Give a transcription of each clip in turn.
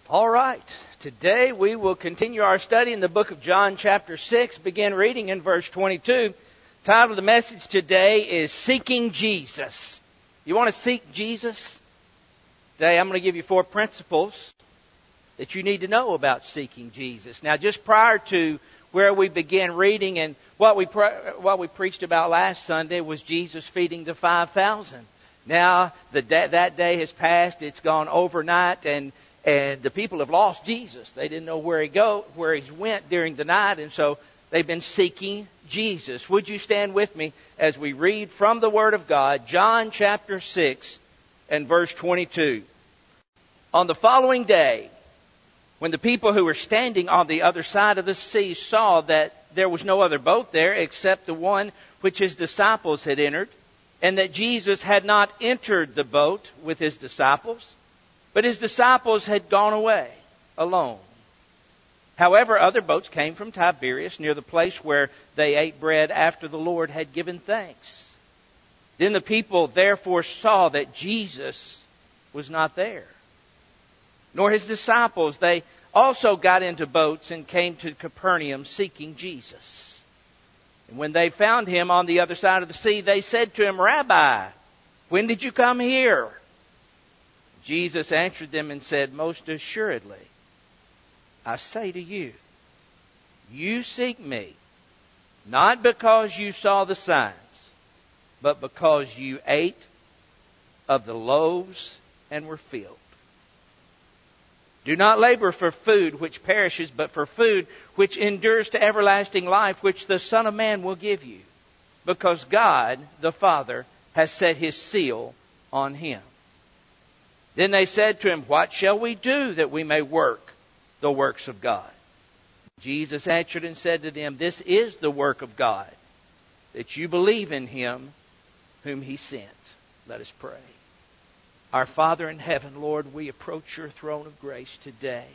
All right. Today we will continue our study in the book of John chapter 6, begin reading in verse 22. The title of the message today is Seeking Jesus. You want to seek Jesus? Today I'm going to give you 4 principles that you need to know about seeking Jesus. Now, just prior to where we began reading and what we preached about last Sunday was Jesus feeding the 5,000. Now, that day has passed. It's gone overnight, and the people have lost Jesus. They didn't know where he went during the night, and so they've been seeking Jesus. Would you stand with me as we read from the Word of God, John chapter 6 and verse 22. On the following day, when the people who were standing on the other side of the sea saw that there was no other boat there except the one which his disciples had entered, and that Jesus had not entered the boat with his disciples, but his disciples had gone away alone. However, other boats came from Tiberias near the place where they ate bread after the Lord had given thanks. Then the people therefore saw that Jesus was not there, nor his disciples. They also got into boats and came to Capernaum seeking Jesus. And when they found him on the other side of the sea, they said to him, "Rabbi, when did you come here?" Jesus answered them and said, "Most assuredly, I say to you, you seek me, not because you saw the signs, but because you ate of the loaves and were filled. Do not labor for food which perishes, but for food which endures to everlasting life, which the Son of Man will give you, because God, the Father, has set his seal on him." Then they said to him, "What shall we do that we may work the works of God?" Jesus answered and said to them, "This is the work of God, that you believe in him whom he sent." Let us pray. Our Father in heaven, Lord, we approach your throne of grace today,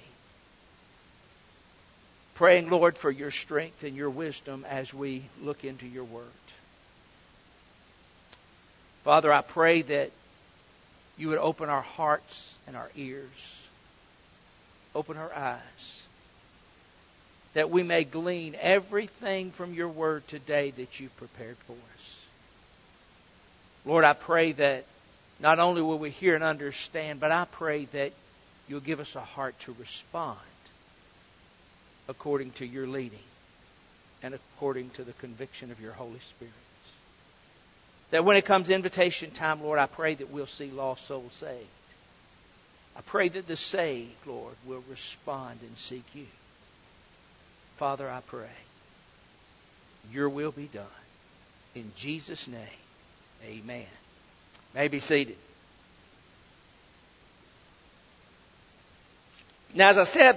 praying, Lord, for your strength and your wisdom as we look into your word. Father, I pray that you would open our hearts and our ears, open our eyes, that we may glean everything from your word today that you've prepared for us. Lord, I pray that not only will we hear and understand, but I pray that you'll give us a heart to respond according to your leading and according to the conviction of your Holy Spirit. That when it comes invitation time, Lord, I pray that we'll see lost souls saved. I pray that the saved, Lord, will respond and seek you. Father, I pray your will be done. In Jesus' name, amen. May be seated. Now, as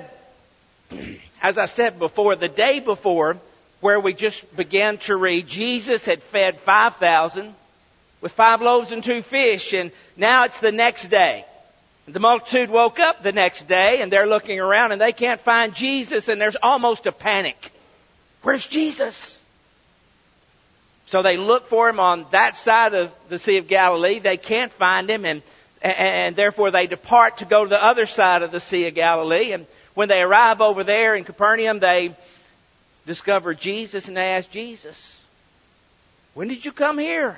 I said before, the day before, where we just began to read, Jesus had fed 5,000 with 5 loaves and 2 fish, and now it's the next day. The multitude woke up the next day, and they're looking around, and they can't find Jesus, and there's almost a panic. Where's Jesus? So they look for him on that side of the Sea of Galilee. They can't find him, and therefore they depart to go to the other side of the Sea of Galilee. And when they arrive over there in Capernaum, they discover Jesus, and they ask Jesus, "When did you come here?"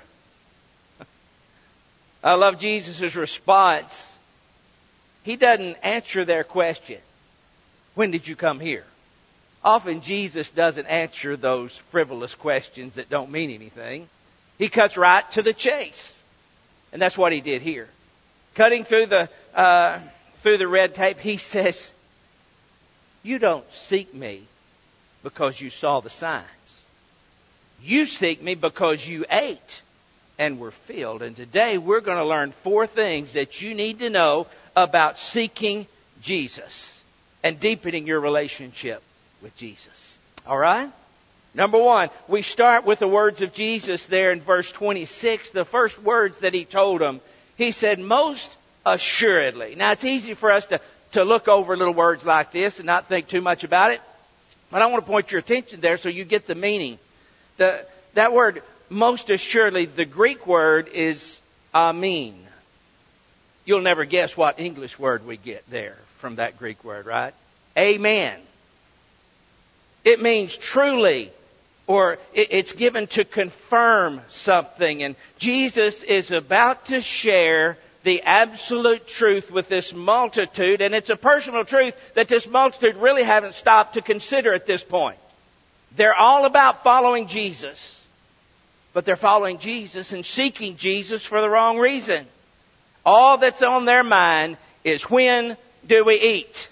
I love Jesus' response. He doesn't answer their question, "When did you come here?" Often Jesus doesn't answer those frivolous questions that don't mean anything. He cuts right to the chase. And that's what he did here. Cutting through the red tape, he says, "You don't seek me because you saw the signs. You seek me because you ate and were filled." And today we're going to learn 4 things that you need to know about seeking Jesus and deepening your relationship with Jesus. All right? Number 1, we start with the words of Jesus there in verse 26. The first words that he told them, he said, "Most assuredly." Now, it's easy for us to look over little words like this and not think too much about it. But I want to point your attention there so you get the meaning. That word, most assuredly, the Greek word is amen. You'll never guess what English word we get there from that Greek word, right? Amen. It means truly, or it's given to confirm something. And Jesus is about to share the absolute truth with this multitude, and it's a personal truth that this multitude really haven't stopped to consider at this point. They're all about following Jesus, but they're following Jesus and seeking Jesus for the wrong reason. All that's on their mind is, when do we eat?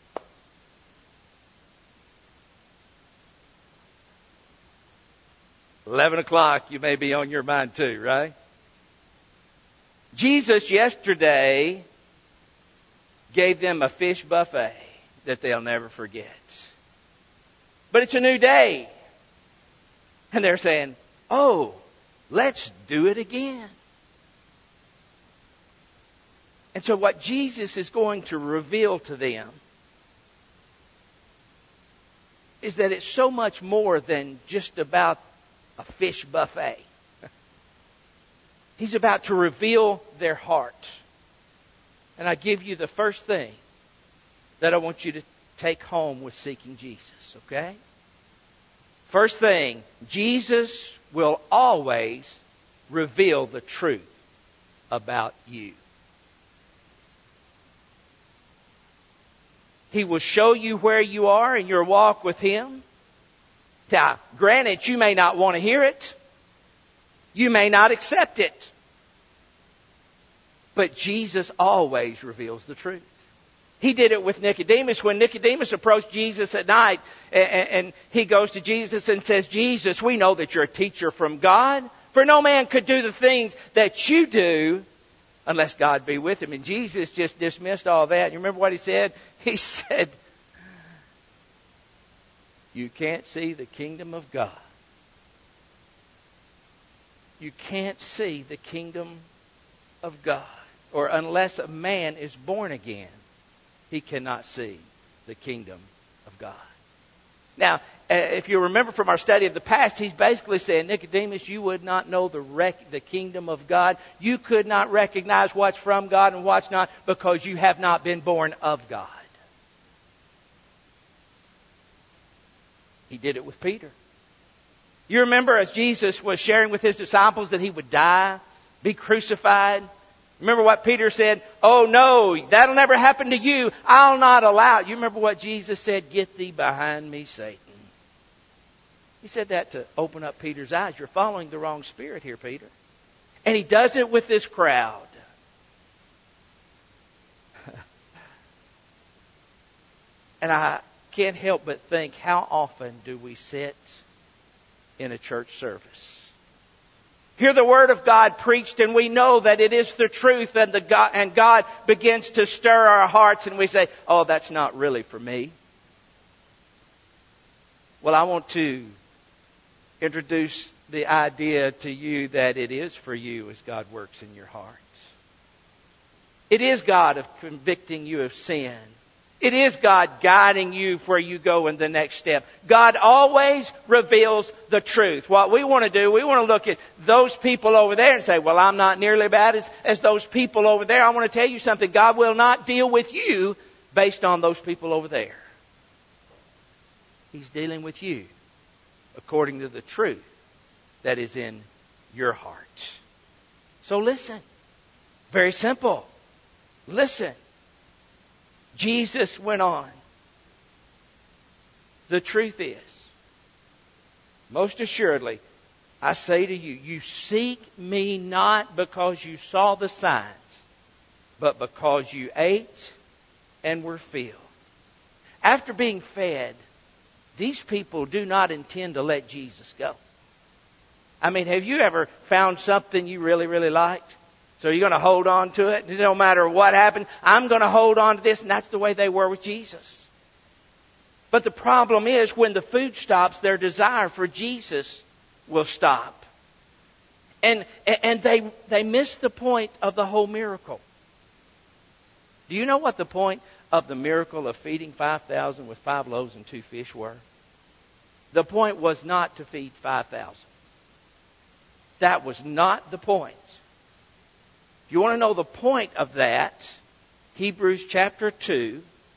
$11 you may be on your mind too, right? Jesus yesterday gave them a fish buffet that they'll never forget. But it's a new day. And they're saying, oh, let's do it again. And so what Jesus is going to reveal to them is that it's so much more than just about a fish buffet. He's about to reveal their heart. And I give you the first thing that I want you to take home with seeking Jesus, okay? First thing, Jesus will always reveal the truth about you. He will show you where you are in your walk with Him. Now, granted, you may not want to hear it. You may not accept it. But Jesus always reveals the truth. He did it with Nicodemus. When Nicodemus approached Jesus at night, and he goes to Jesus and says, Jesus, we know that you're a teacher from God. For no man could do the things that you do unless God be with him. And Jesus just dismissed all that. You remember what He said? He said, you can't see the kingdom of God. You can't see the kingdom of God. Or unless a man is born again, he cannot see the kingdom of God. Now, if you remember from our study of the past, he's basically saying, Nicodemus, you would not know the kingdom of God. You could not recognize what's from God and what's not because you have not been born of God. He did it with Peter. You remember as Jesus was sharing with His disciples that He would die, be crucified. Remember what Peter said? Oh no, that'll never happen to you. I'll not allow it. You remember what Jesus said? Get thee behind me, Satan. He said that to open up Peter's eyes. You're following the wrong spirit here, Peter. And He does it with this crowd. And I can't help but think, how often do we sit in a church service, hear the Word of God preached, and we know that it is the truth, and God begins to stir our hearts, and we say, oh, that's not really for me. Well, I want to introduce the idea to you that it is for you as God works in your heart. It is God of convicting you of sin. It is God guiding you where you go in the next step. God always reveals the truth. What we want to do, we want to look at those people over there and say, well, I'm not nearly as bad as those people over there. I want to tell you something. God will not deal with you based on those people over there. He's dealing with you according to the truth that is in your heart. So listen. Very simple. Listen. Jesus went on. The truth is, most assuredly, I say to you, you seek me not because you saw the signs, but because you ate and were filled. After being fed, these people do not intend to let Jesus go. I mean, have you ever found something you really, really liked? So you're going to hold on to it. No matter what happens, I'm going to hold on to this. And that's the way they were with Jesus. But the problem is, when the food stops, their desire for Jesus will stop. And they miss the point of the whole miracle. Do you know what the point of the miracle of feeding 5,000 with 5 loaves and 2 fish were? The point was not to feed 5,000. That was not the point. If you want to know the point of that, Hebrews chapter 2,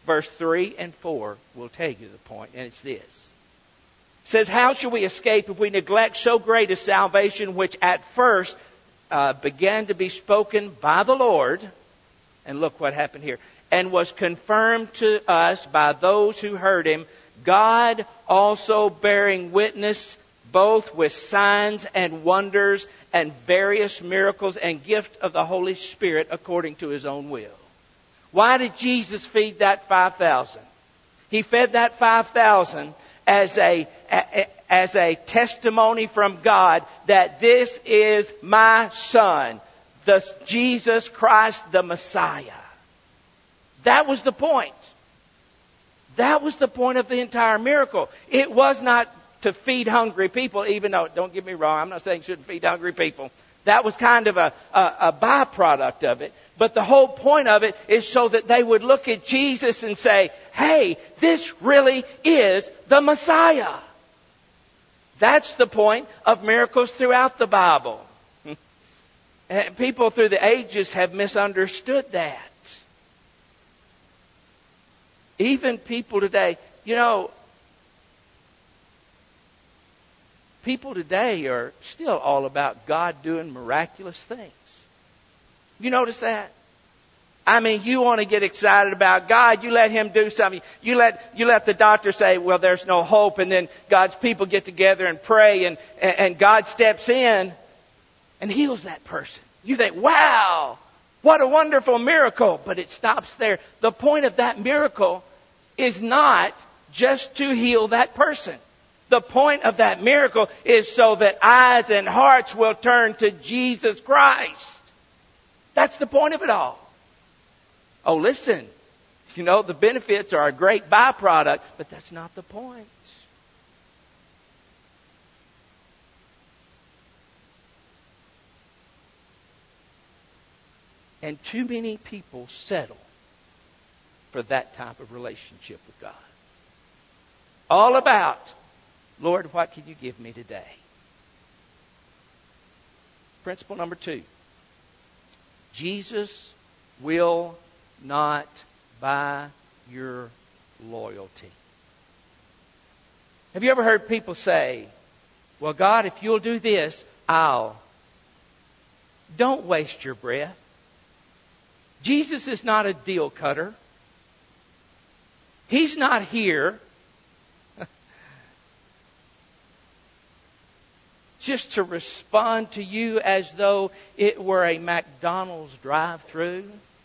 Verse 3 and 4 will tell you the point, and it's this. It says, how shall we escape if we neglect so great a salvation, which at first began to be spoken by the Lord? And look what happened here. And was confirmed to us by those who heard Him, God also bearing witness both with signs and wonders and various miracles and gift of the Holy Spirit according to His own will. Why did Jesus feed that 5,000? He fed that 5,000 as a testimony from God that this is my Son, the Jesus Christ, the Messiah. That was the point. That was the point of the entire miracle. It was not to feed hungry people, even though, don't get me wrong, I'm not saying you shouldn't feed hungry people. That was kind of a byproduct of it. But the whole point of it is so that they would look at Jesus and say, hey, this really is the Messiah. That's the point of miracles throughout the Bible. And people through the ages have misunderstood that. Even people today, people today are still all about God doing miraculous things. You notice that? I mean, you want to get excited about God, you let Him do something. You let the doctor say, well, there's no hope, and then God's people get together and pray, and God steps in and heals that person. You think, wow, what a wonderful miracle. But it stops there. The point of that miracle is not just to heal that person. The point of that miracle is so that eyes and hearts will turn to Jesus Christ. That's the point of it all. Oh, listen, the benefits are a great byproduct, but that's not the point. And too many people settle for that type of relationship with God. All about, Lord, what can you give me today? Principle number 2. Jesus will not buy your loyalty. Have you ever heard people say, well, God, if you'll do this, I'll. Don't waste your breath. Jesus is not a deal cutter. He's not here just to respond to you as though it were a McDonald's drive-thru.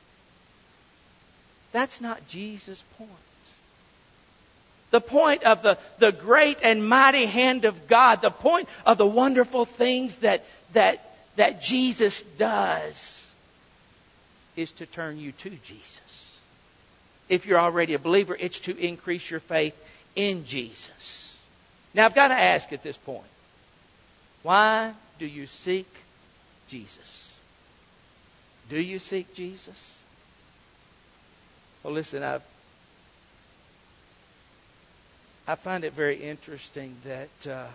That's not Jesus' point. The point of the great and mighty hand of God, the point of the wonderful things that Jesus does is to turn you to Jesus. If you're already a believer, it's to increase your faith in Jesus. Now, I've got to ask at this point, why do you seek Jesus? Do you seek Jesus? Well, listen, I find it very interesting that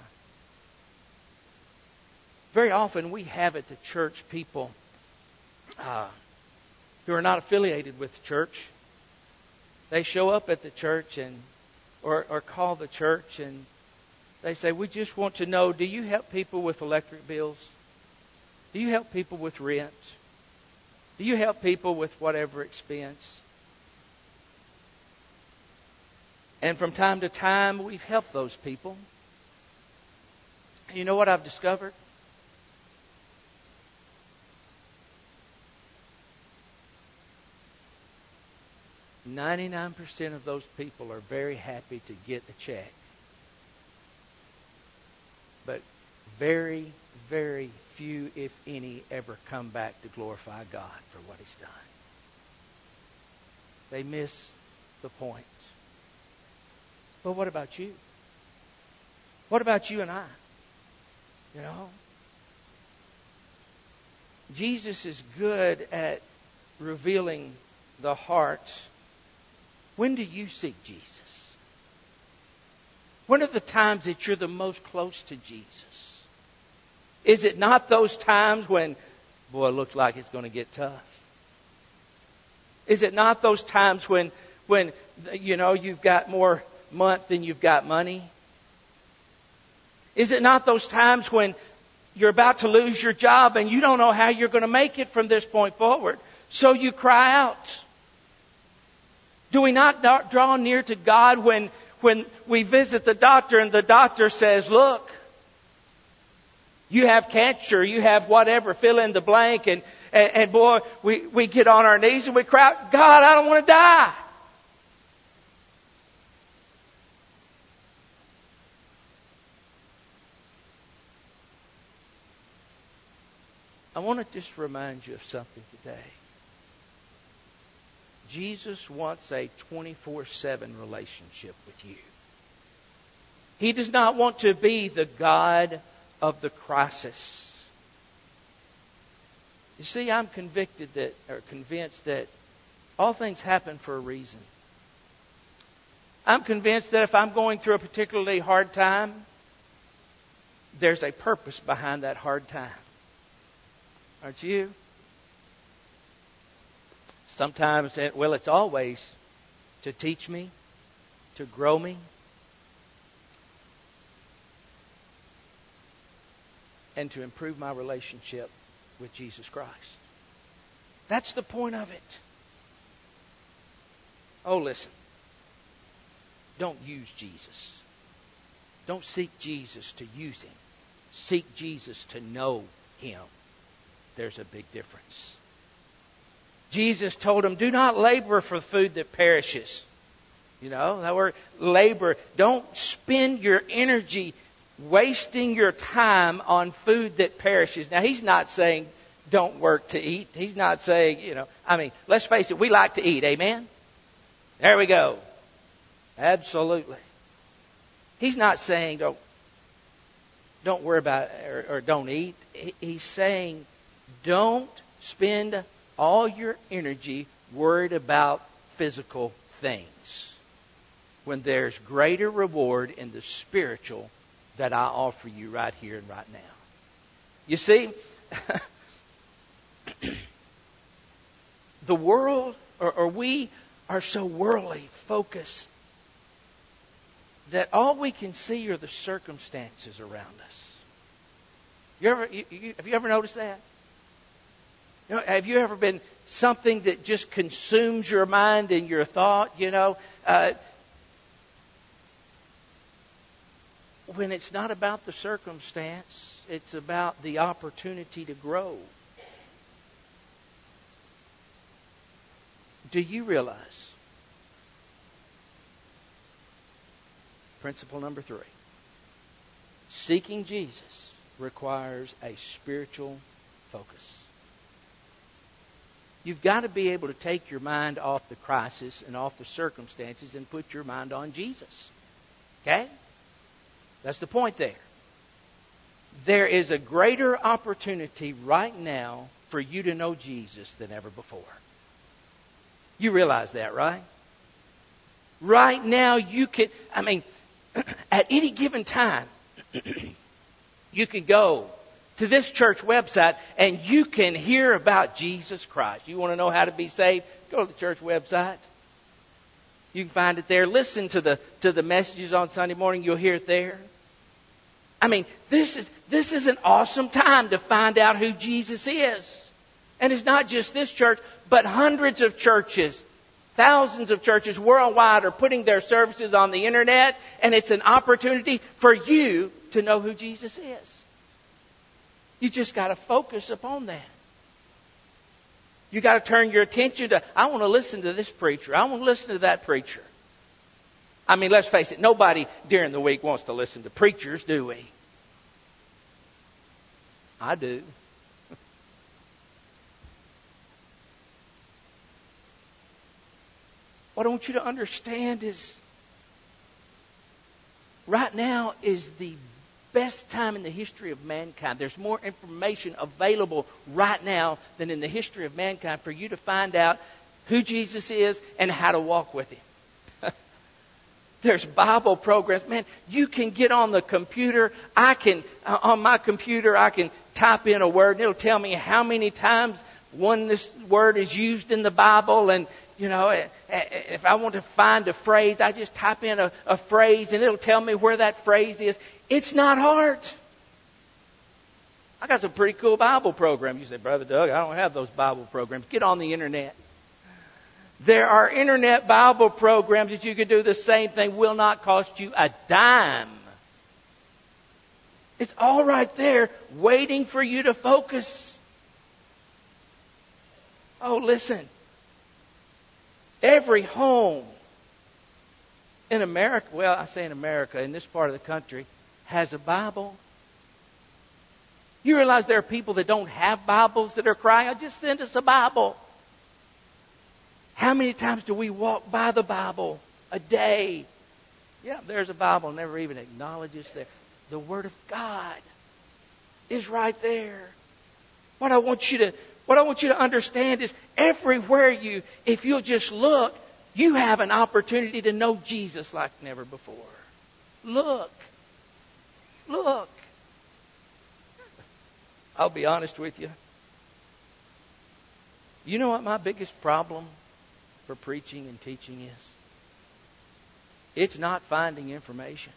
very often we have at the church people who are not affiliated with the church. They show up at the church or call the church and they say, we just want to know, do you help people with electric bills? Do you help people with rent? Do you help people with whatever expense? And from time to time, we've helped those people. You know what I've discovered? "99% of those people are very happy to get a check. But very, very few, if any, ever come back to glorify God for what He's done. They miss the point. But what about you? What about you and I? Jesus is good at revealing the heart. When do you seek Jesus? When are the times that you're the most close to Jesus? Is it not those times when, boy, it looks like it's going to get tough? Is it not those times when when you've got more month than you've got money? Is it not those times when you're about to lose your job and you don't know how you're going to make it from this point forward? So you cry out. Do we not draw near to God when we visit the doctor and the doctor says, look, you have cancer, you have whatever, fill in the blank, and boy, we get on our knees and we cry out, God, I don't want to die. I want to just remind you of something today. Jesus wants a 24/7 relationship with you. He does not want to be the God of the crisis. You see, I'm convinced that all things happen for a reason. I'm convinced that if I'm going through a particularly hard time, there's a purpose behind that hard time. Aren't you? Sometimes, well, it's always to teach me, to grow me, and to improve my relationship with Jesus Christ. That's the point of it. Oh, listen. Don't use Jesus. Don't seek Jesus to use Him. Seek Jesus to know Him. There's a big difference. Jesus told him, do not labor for food that perishes. That word labor. Don't spend your energy wasting your time on food that perishes. Now, He's not saying don't work to eat. He's not saying, let's face it, we like to eat. Amen? There we go. Absolutely. He's not saying don't worry about it or don't eat. He's saying don't spend all your energy worried about physical things when there's greater reward in the spiritual that I offer you right here and right now. You see, the world, or we are so worldly focused that all we can see are the circumstances around us. Have you ever noticed that? Have you ever been something that just consumes your mind and your thought? When it's not about the circumstance, it's about the opportunity to grow. Do you realize? Principle number 3. Seeking Jesus requires a spiritual focus. You've got to be able to take your mind off the crisis and off the circumstances and put your mind on Jesus. Okay? That's the point there. There is a greater opportunity right now for you to know Jesus than ever before. You realize that, right? Right now you can, at any given time, you can go to this church website and you can hear about Jesus Christ. You want to know how to be saved? Go to the church website. You can find it there. Listen to the messages on Sunday morning. You'll hear it there. This is an awesome time to find out who Jesus is. And it's not just this church, but hundreds of churches, thousands of churches worldwide are putting their services on the internet, and it's an opportunity for you to know who Jesus is. You just got to focus upon that. You got to turn your attention to, I want to listen to this preacher. I want to listen to that preacher. Let's face it, nobody during the week wants to listen to preachers, do we? I do. What I want you to understand is right now is the best time in the history of mankind. There's more information available right now than in the history of mankind for you to find out who Jesus is and how to walk with Him. There's Bible programs. Man, you can get on the computer. On my computer, I can type in a word and it'll tell me how many times this word is used in the Bible. And if I want to find a phrase, I just type in a phrase and it'll tell me where that phrase is. It's not hard. I got some pretty cool Bible programs. You say, Brother Doug, I don't have those Bible programs. Get on the internet. There are internet Bible programs that you can do the same thing. Will not cost you a dime. It's all right there waiting for you to focus. Oh, listen. Every home in America, well, I say in America, in this part of the country, has a Bible. You realize there are people that don't have Bibles that are crying, "Oh, just send us a Bible." How many times do we walk by the Bible a day? Yeah, there's a Bible, never even acknowledges there. The Word of God is right there. What I want you to understand is everywhere if you'll just look, you have an opportunity to know Jesus like never before. Look. I'll be honest with you. You know what my biggest problem for preaching and teaching is? It's not finding information.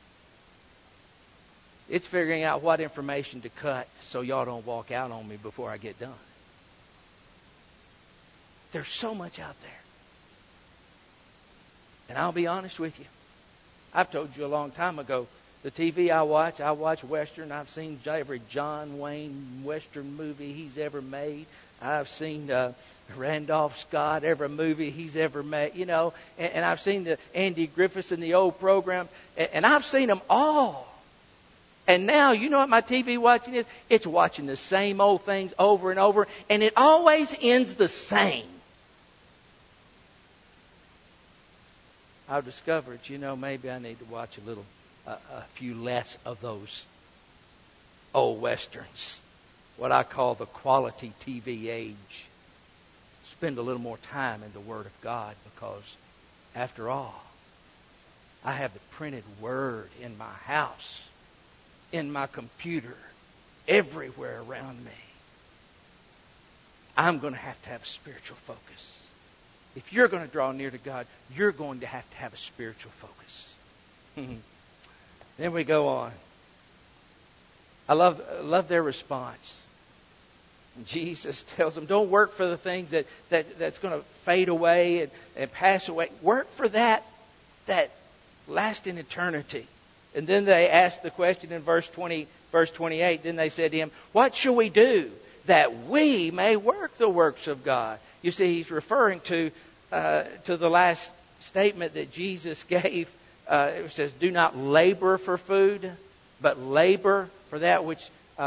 It's figuring out what information to cut so y'all don't walk out on me before I get done. There's so much out there. And I'll be honest with you. I've told you a long time ago, the TV I watch Western. I've seen every John Wayne Western movie he's ever made. I've seen Randolph Scott, every movie he's ever made, and I've seen the Andy Griffiths in the old program, and I've seen them all. And now, you know what my TV watching is? It's watching the same old things over and over, and it always ends the same. I've discovered, maybe I need to watch a few less of those old Westerns. What I call the quality TV age. Spend a little more time in the Word of God because, after all, I have the printed Word in my house, in my computer, everywhere around me. I'm going to have a spiritual focus. If you're going to draw near to God, you're going to have a spiritual focus. Then we go on. I love their response. Jesus tells them, don't work for the things that's going to fade away and pass away. Work for that last in eternity. And then they ask the question in verse 28. Then they said to him, what shall we do that we may work the works of God? You see, he's referring to the last statement that Jesus gave. It says, do not labor for food, but labor for that which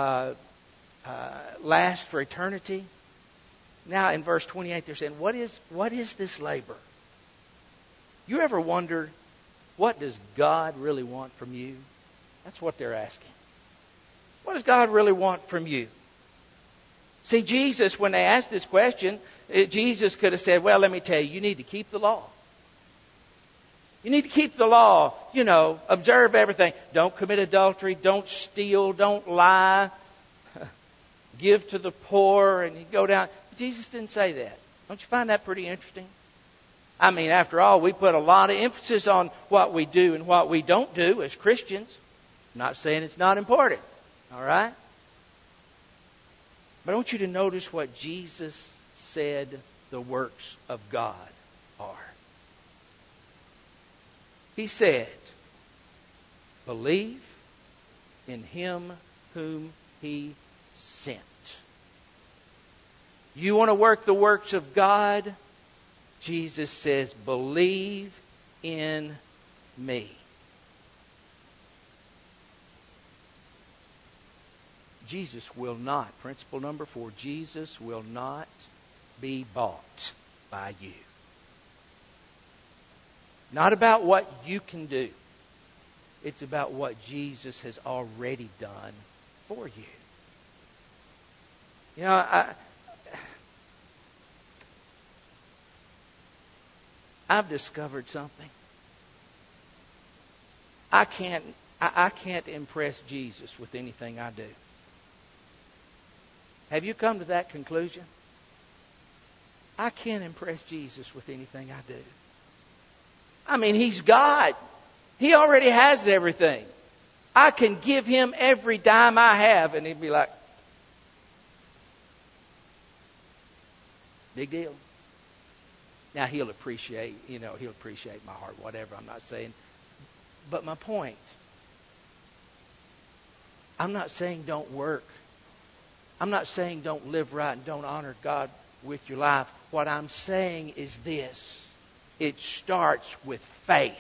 lasts for eternity. Now in verse 28 they're saying, what is this labor? You ever wondered, what does God really want from you? That's what they're asking. What does God really want from you? See, Jesus, when they asked this question, Jesus could have said, well, let me tell you, you need to keep the law. You need to keep the law, observe everything. Don't commit adultery, don't steal, don't lie, give to the poor, and you go down. Jesus didn't say that. Don't you find that pretty interesting? I mean, after all, we put a lot of emphasis on what we do and what we don't do as Christians. I'm not saying it's not important, all right? But I want you to notice what Jesus said the works of God are. He said, believe in Him whom He sent. You want to work the works of God? Jesus says, believe in me. Jesus will not, principle number 4, Jesus will not be bought by you. Not about what you can do. It's about what Jesus has already done for you. I've discovered something. I can't impress Jesus with anything I do. Have you come to that conclusion? I can't impress Jesus with anything I do. I mean, He's God. He already has everything. I can give Him every dime I have, and He'd be like, big deal. Now, He'll appreciate my heart, whatever, I'm not saying. But my point, I'm not saying don't work. I'm not saying don't live right and don't honor God with your life. What I'm saying is this. It starts with faith.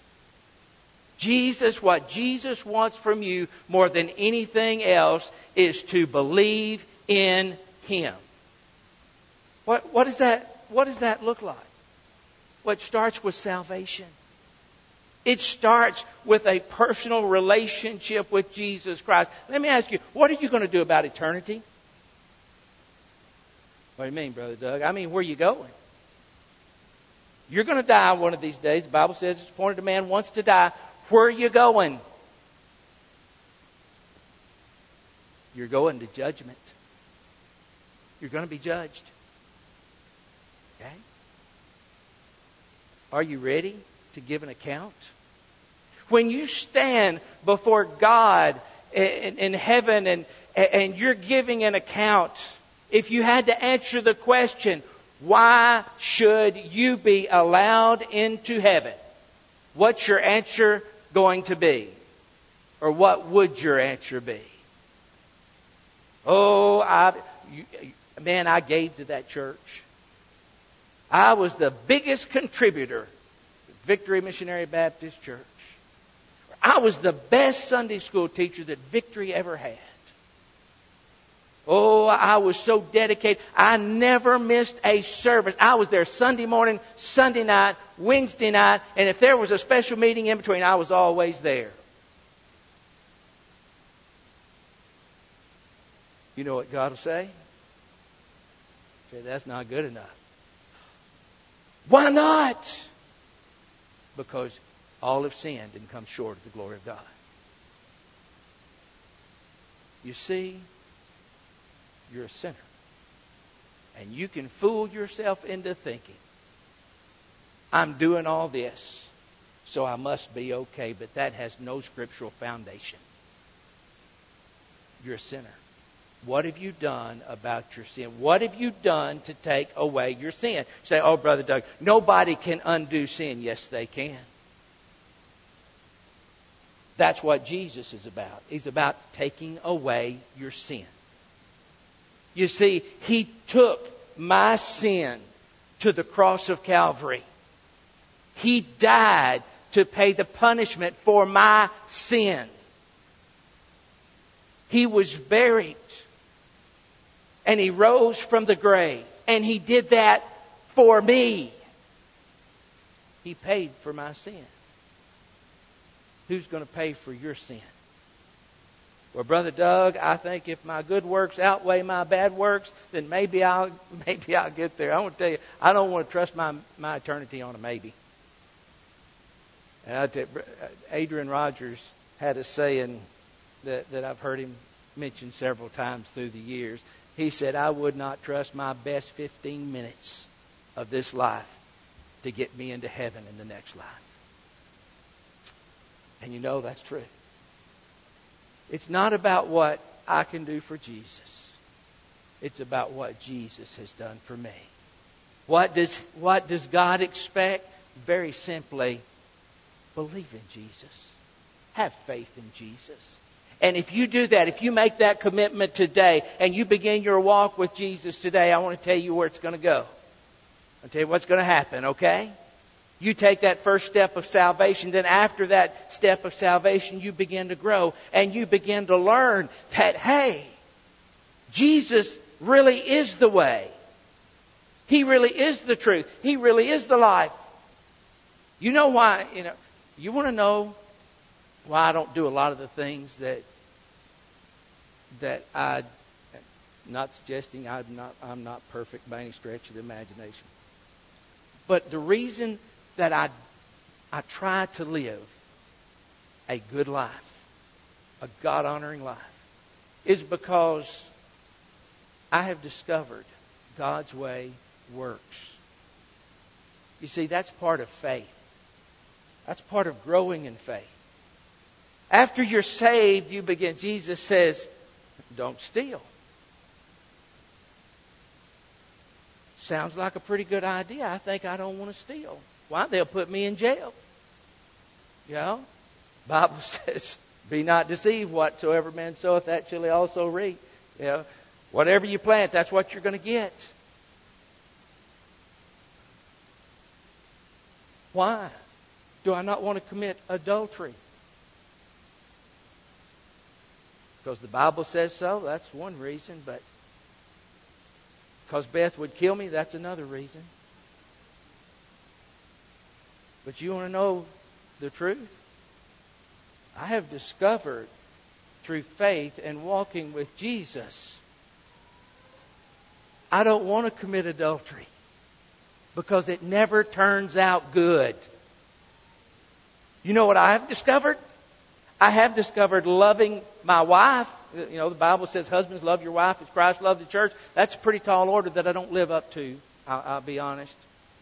What Jesus wants from you more than anything else is to believe in Him. What does that look like? Well, it starts with salvation. It starts with a personal relationship with Jesus Christ. Let me ask you, what are you going to do about eternity? What do you mean, Brother Doug? I mean, where are you going? You're going to die one of these days. The Bible says it's appointed a man once to die. Where are you going? You're going to judgment. You're going to be judged. Okay? Are you ready to give an account? When you stand before God in heaven and you're giving an account, if you had to answer the question, why should you be allowed into heaven? What's your answer going to be? Or what would your answer be? Oh, I gave to that church. I was the biggest contributor to Victory Missionary Baptist Church. I was the best Sunday school teacher that Victory ever had. Oh, I was so dedicated. I never missed a service. I was there Sunday morning, Sunday night, Wednesday night, and if there was a special meeting in between, I was always there. You know what God will say? Say, that's not good enough. Why not? Because all have sinned and come short of the glory of God. You see, you're a sinner. And you can fool yourself into thinking, I'm doing all this, so I must be okay. But that has no scriptural foundation. You're a sinner. What have you done about your sin? What have you done to take away your sin? You say, oh, Brother Doug, nobody can undo sin. Yes, they can. That's what Jesus is about. He's about taking away your sin. You see, He took my sin to the cross of Calvary. He died to pay the punishment for my sin. He was buried. And He rose from the grave. And He did that for me. He paid for my sin. Who's going to pay for your sin? Well, Brother Doug, I think if my good works outweigh my bad works, then maybe I'll get there. I want to tell you, I don't want to trust my eternity on a maybe. And I tell you, Adrian Rogers had a saying that I've heard him mention several times through the years. He said, I would not trust my best 15 minutes of this life to get me into heaven in the next life. And you know that's true. It's not about what I can do for Jesus. It's about what Jesus has done for me. What does God expect? Very simply, believe in Jesus. Have faith in Jesus. And if you do that, if you make that commitment today and you begin your walk with Jesus today, I want to tell you where it's going to go. I'll tell you what's going to happen, okay? You take that first step of salvation. Then after that step of salvation, you begin to grow. And you begin to learn that, hey, Jesus really is the way. He really is the truth. He really is the life. You know why, you want to know why I don't do a lot of the things that I'm not suggesting I'm not perfect by any stretch of the imagination. But the reason that I try to live a good life, a God-honoring life, is because I have discovered God's way works. You see, that's part of faith. That's part of growing in faith. After you're saved, you begin. Jesus says, don't steal. Sounds like a pretty good idea. I think I don't want to steal. Why? They'll put me in jail. You know? Bible says, be not deceived. Whatsoever man soweth, that shall he also reap. You know? Whatever you plant, that's what you're going to get. Why do I not want to commit adultery? Because the Bible says so. That's one reason. But because Beth would kill me, that's another reason. But you want to know the truth? I have discovered through faith and walking with Jesus, I don't want to commit adultery because it never turns out good. You know what I have discovered? I have discovered loving my wife. You know, the Bible says, husbands, love your wife as Christ loved the church. That's a pretty tall order that I don't live up to, I'll be honest.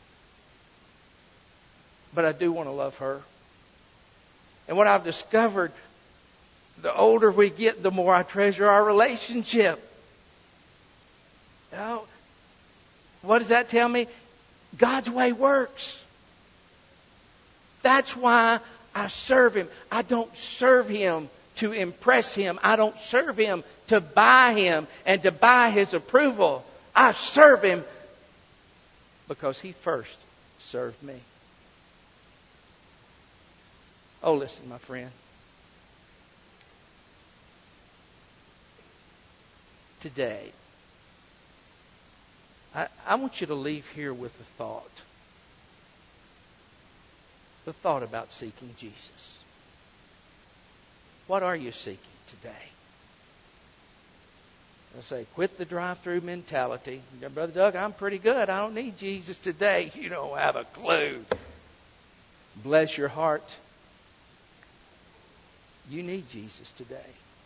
But I do want to love her. And what I've discovered, the older we get, the more I treasure our relationship. You know, what does that tell me? God's way works. That's why I serve Him. I don't serve Him to impress Him. I don't serve Him to buy Him and to buy His approval. I serve Him because He first served me. Oh, listen, my friend. Today, I want you to leave here with a thought. The thought about seeking Jesus. What are you seeking today? I say, quit the drive-through mentality. Brother Doug, I'm pretty good. I don't need Jesus today. You don't have a clue. Bless your heart. You need Jesus today.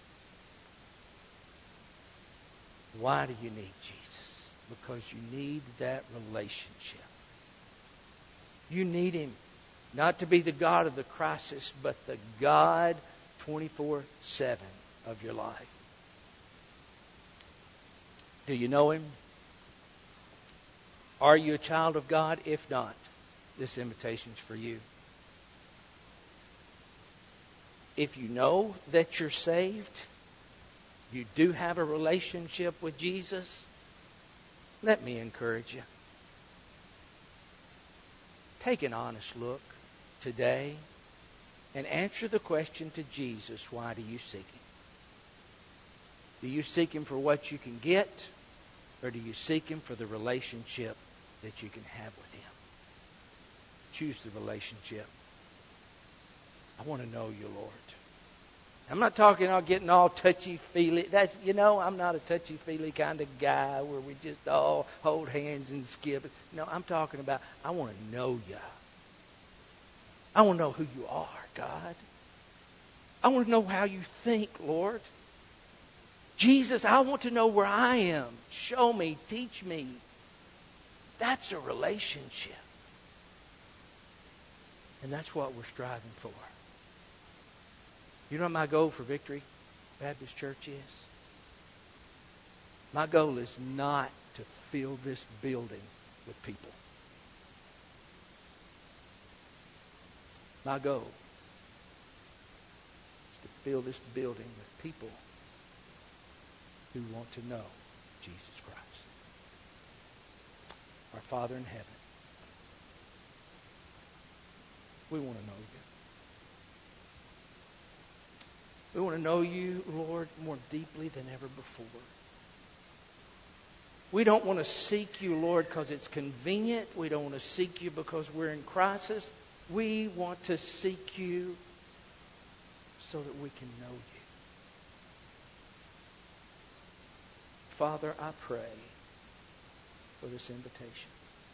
Why do you need Jesus? Because you need that relationship. You need Him. Not to be the God of the crisis, but the God 24/7 of your life. Do you know Him? Are you a child of God? If not, this invitation's for you. If you know that you're saved, you do have a relationship with Jesus, let me encourage you. Take an honest look today and answer the question to Jesus, why do you seek Him? Do you seek Him for what you can get, or do you seek Him for the relationship that you can have with Him? Choose the relationship. I want to know you, Lord. I'm not talking about getting all touchy-feely. I'm not a touchy-feely kind of guy where we just all hold hands and skip. No, I'm talking about I want to know you. I want to know who you are, God. I want to know how you think, Lord. Jesus, I want to know where I am. Show me, teach me. That's a relationship. And that's what we're striving for. You know what my goal for Victory Baptist Church is? My goal is not to fill this building with people. My goal is to fill this building with people who want to know Jesus Christ. Our Father in heaven, we want to know you. We want to know you, Lord, more deeply than ever before. We don't want to seek you, Lord, because it's convenient. We don't want to seek you because we're in crisis. We want to seek you so that we can know you. Father, I pray for this invitation.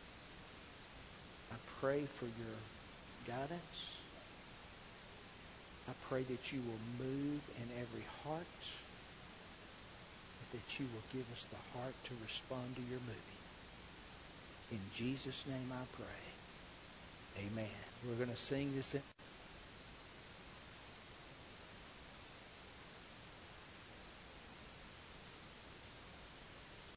I pray for your guidance. I pray that you will move in every heart, that you will give us the heart to respond to your moving. In Jesus' name I pray. Amen. We're going to sing this in